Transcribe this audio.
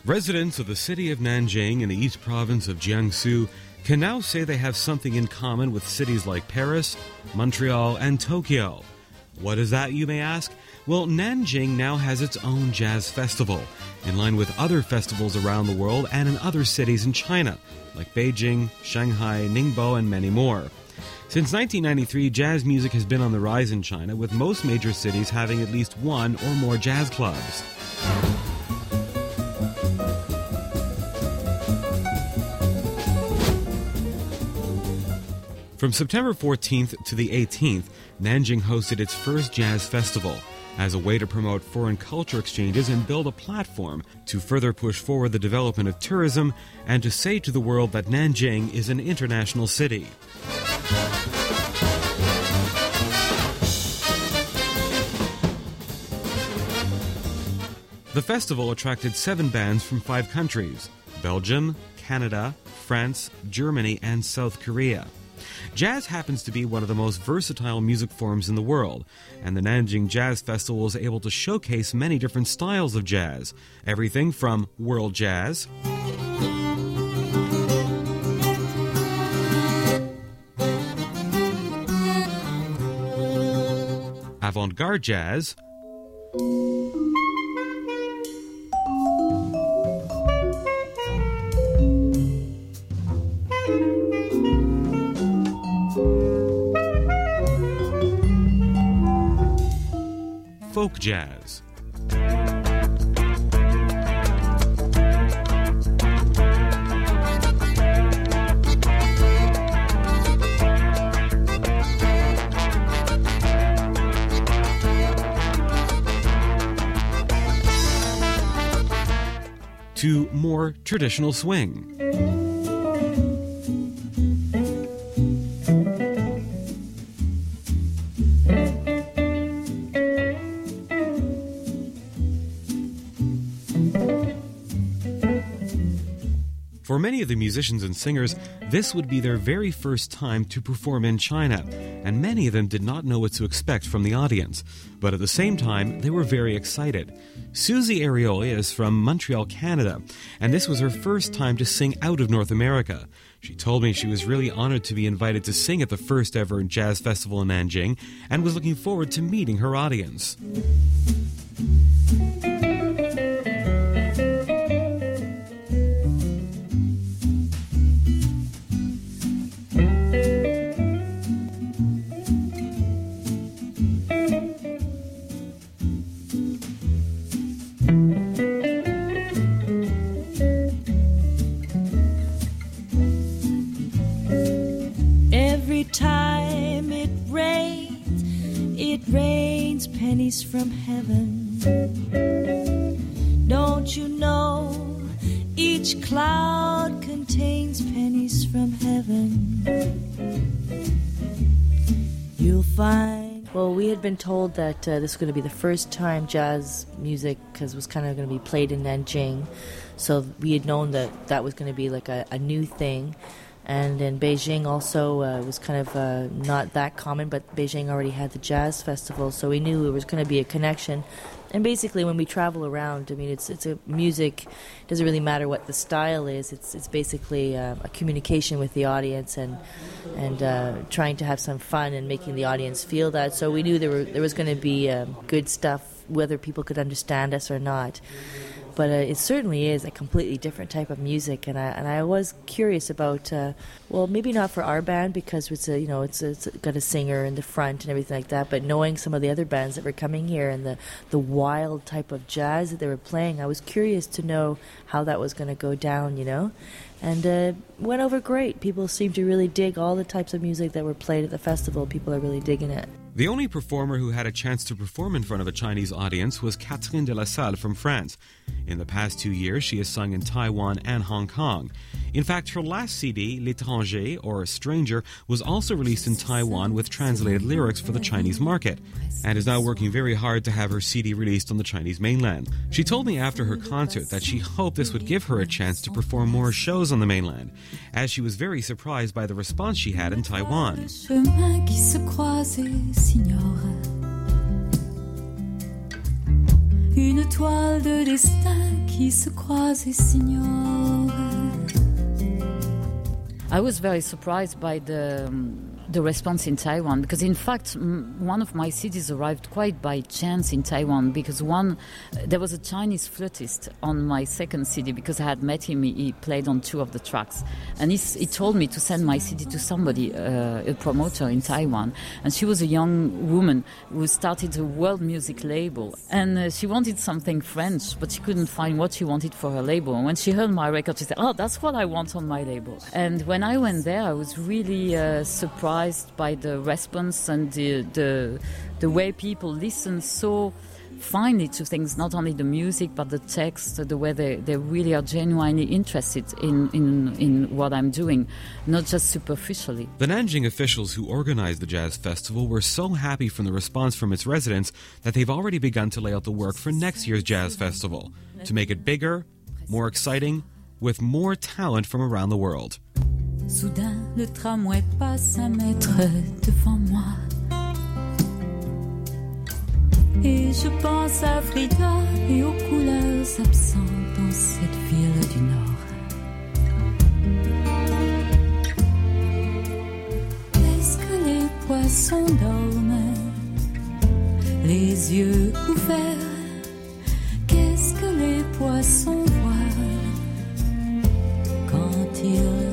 Residents of the city of Nanjing in the East Province of Jiangsu can now say they have something in common with cities like Paris, Montreal, and Tokyo. What is that, you may ask? Well, Nanjing now has its own jazz festival, in line with other festivals around the world and in other cities in China, like Beijing, Shanghai, Ningbo, and many more. Since 1993, jazz music has been on the rise in China, with most major cities having at least one or more jazz clubs. From September 14th to the 18th, Nanjing hosted its first jazz festival as a way to promote foreign culture exchanges and build a platform to further push forward the development of tourism and to say to the world that Nanjing is an international city. The festival attracted 7 bands from 5 countries: Belgium, Canada, France, Germany, and South Korea. Jazz happens to be one of the most versatile music forms in the world, and the Nanjing Jazz Festival was able to showcase many different styles of jazz, everything from world jazz, avant-garde jazz, folk jazz. To more traditional swing. For many of the musicians and singers, this would be their very first time to perform in China, and many of them did not know what to expect from the audience. But at the same time, they were very excited. Susie Arioli is from Montreal, Canada, and this was her first time to sing out of North America. She told me she was really honored to be invited to sing at the first ever jazz festival in Nanjing, and was looking forward to meeting her audience. Pennies from heaven. Don't you know each cloud contains pennies from heaven? You'll find. Well, we had been told that this was going to be the first time jazz music was kind of going to be played in Nanjing, so we had known that that was going to be like a new thing. And in Beijing also was kind of not that common, but Beijing already had the jazz festival, so we knew it was going to be a connection. And basically, when we travel around, I mean, it's a music. It doesn't really matter what the style is. It's basically a communication with the audience and trying to have some fun and making the audience feel that. So we knew there was going to be good stuff, whether people could understand us or not. But it certainly is a completely different type of music, and I was curious about, well, maybe not for our band because it's got a singer in the front and everything like that. But knowing some of the other bands that were coming here and the wild type of jazz that they were playing, I was curious to know how that was going to go down, And went over great. People seemed to really dig all the types of music that were played at the festival. People are really digging it. The only performer who had a chance to perform in front of a Chinese audience was Catherine de la Salle from France. In the past 2 years, she has sung in Taiwan and Hong Kong. In fact, her last CD, L'Étranger, or Stranger, was also released in Taiwan with translated lyrics for the Chinese market, and is now working very hard to have her CD released on the Chinese mainland. She told me after her concert that she hoped this would give her a chance to perform more shows on the mainland, as she was very surprised by the response she had in Taiwan. une toile de destin qui se croise et s'ignore. I was very surprised by the response in Taiwan, because in fact one of my CDs arrived quite by chance in Taiwan, because there was a Chinese flautist on my second CD, because I had met him. He played on 2 of the tracks, and he told me to send my CD to somebody, a promoter in Taiwan, and she was a young woman who started a world music label, and she wanted something French, but she couldn't find what she wanted for her label. And when she heard my record, she said, "Oh, that's what I want on my label." And when I went there, I was really surprised by the response and the way people listen so finely to things, not only the music but the text, the way they really are genuinely interested in what I'm doing, not just superficially. The Nanjing officials who organized the Jazz Festival were so happy from the response from its residents that they've already begun to lay out the work for next year's Jazz Festival, to make it bigger, more exciting, with more talent from around the world. Soudain, le tramway passe 1 mètre devant moi. Et je pense à Frida et aux couleurs absentes dans cette ville du Nord. Est-ce que les poissons dorment, les yeux ouverts? Qu'est-ce que les poissons voient quand ils